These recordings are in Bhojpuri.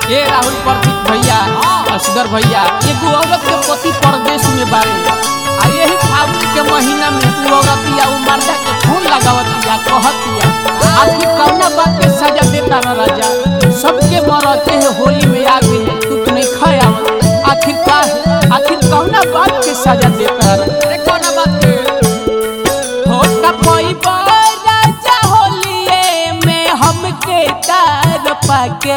ए राहुल प्रदीप भैया असगर भैया एगो औरत के पति परदेश में बारे आ यही फागुन के महीना में उ औरतिया उ मर्दा के फोन लगावतिया कहतिया आखिर कौना बात के सजा देता न राजा सबके मरते है होली में आ गई तू नहीं खाया आखिर कौना बात के सजा देता अरे कौना बात के होता कोई राजा होलिए में हमके तार पाके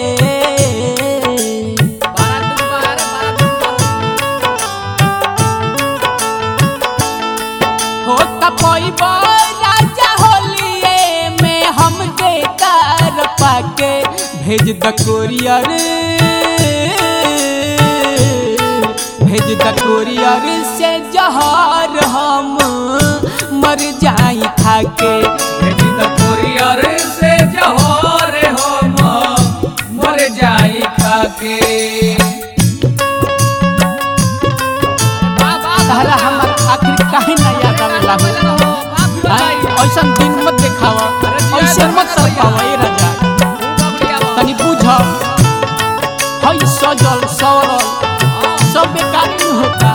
राजा होलिए में हमके तार पाके भेज द कोरियर से जहर हम मर जाई खाके भेज द कोरियर से जहर हम मर जाई खाके तारा हमर आखिर काहे ना याद आवेला ऐसा दिन मत देखावा ऐसे मत तरपावा ए राजा तनी बुझ हई सजल सवरल सब बेकार नहीं होता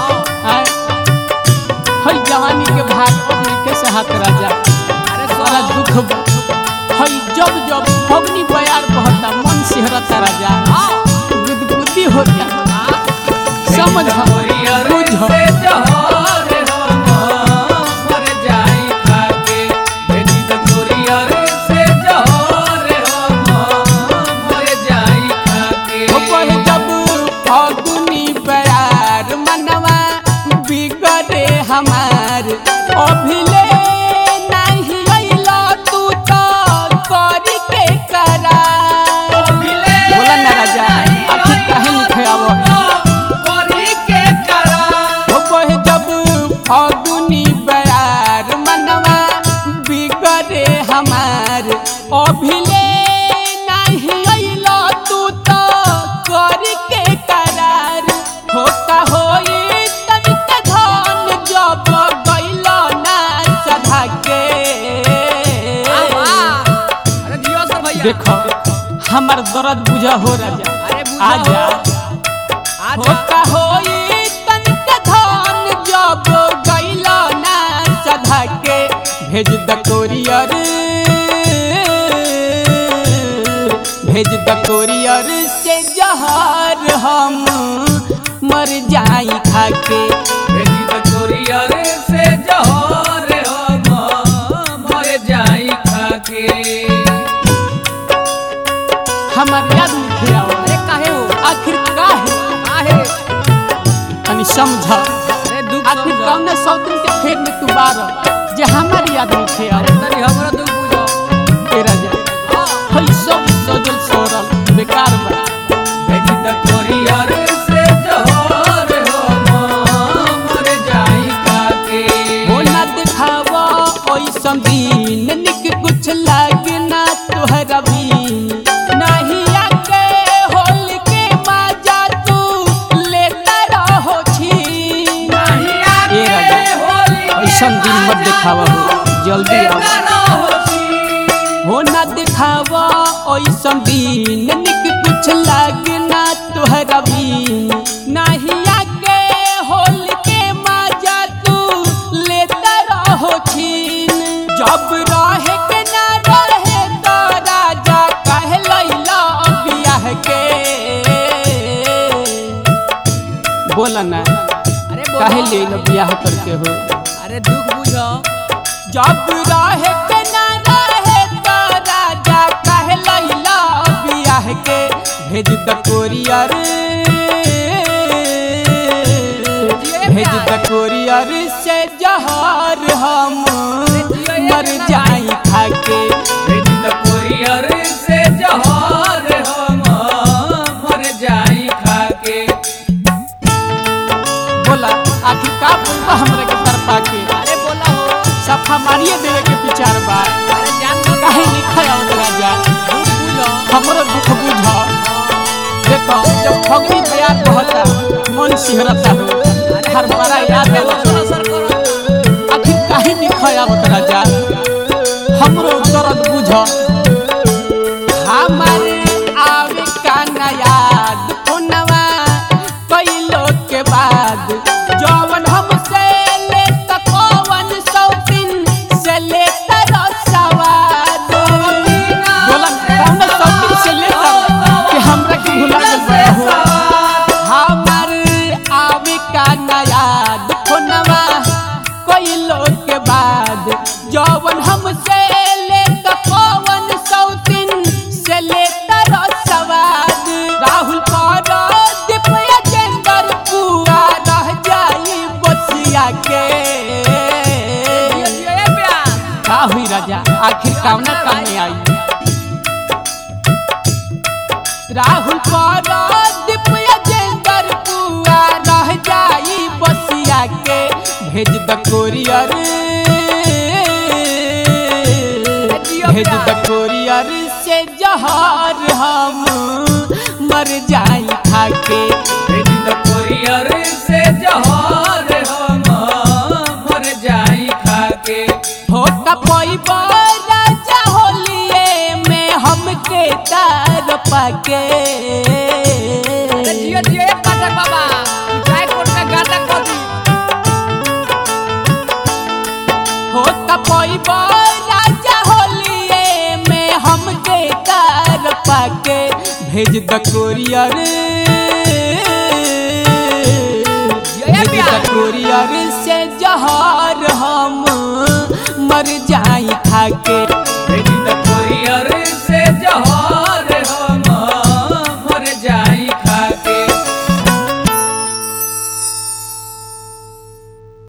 हई जवानी के भाग पर नीचे से हाथ राजा अरे सारा दुख हई जब जब फगनी बयार बहता मन सिहरता राजा गुदगुदी होता समझ बुझ हमार अभिले नहीं अइला तू तो करी के करार बोला ना राजा आखिर काहे नहीं खावा करी के करार हो कहे जब फागुनी बयार मनवा बिगड़े हमार अभिले नहीं अइला तू तो करी के करार होता होई देखो हमार दर्द बुझा हो राजा आजा होता होई तनिक धन जब गइला ना सधा के भेज द कोरियर से जहर हम मर जाई खाके भेज द कोरियर से जहर हम मर जाई खाके हमार याद नहीं आवा अरे काहे हो आखिर काहे तनी समझा अरे दुख आखिर कौन सौ दिन के फेर में तू बार जे हमार याद नहीं आवा तनी हमरा दुख बुझो ए राजा हई सब सजल सोरल बेकार बा भेज द कोरियर से जहर हम मर जाई खाके हो ना दिखावा ओइसन दिन निक कुछ लागे ना तोहरा भी नहीं आके होल के मजा तू लेता रहो छी नहीं आके होली ऐसा दिन मत दिखावा हो जल्दी आओ हो ना दिखावा ऐसा दिन निक कुछ लागे ना तोहरा भी नहीं आके होल के मजा तू लेता रहो छीन जब रहे के ना रहे तो राजा कह लैला बियाह के बोला ना अरे काहे ले लो बियाह करके हो अरे दुख बुझो जब रहे के ना रहे तो राजा कह लैला बियाह के भेज द कोरियर से जहर हम मर जाई खाके भेज द कोरियर से जहर हम मर जाई खाके बोला आखिर का बोलबा हमरा के तरफा के अरे बोला हो सफा मारिए देवे के विचार बा अरे जान दो काहे नहीं खाया राजा दुख बुझो हमरो दुख बुझ देखो जब फगनी तैयार होता मन सिहरता हो हर बड़ा याद है असर करो आखिर काहे नहीं खाया राजा हमरो दर्द बुझ हमारे आवे का राहुल पारादीप अजेंदर पुआ रह जाई बसिया के भेज द कोरियर भेज द कोरियर से जहर हम मर जाई खाके भेज द कोरियर से जहर हम मर जाई खाके होता पैबा राजा होलिए में हमके तार पाके जियो जियो पाठक बाबा ट्राई कोट में गाता कदी होता पैबा राजा होलिए में हमके तार पाके भेज द कोरियर भेज द कोरियर से जहर हम मर जाई खाके।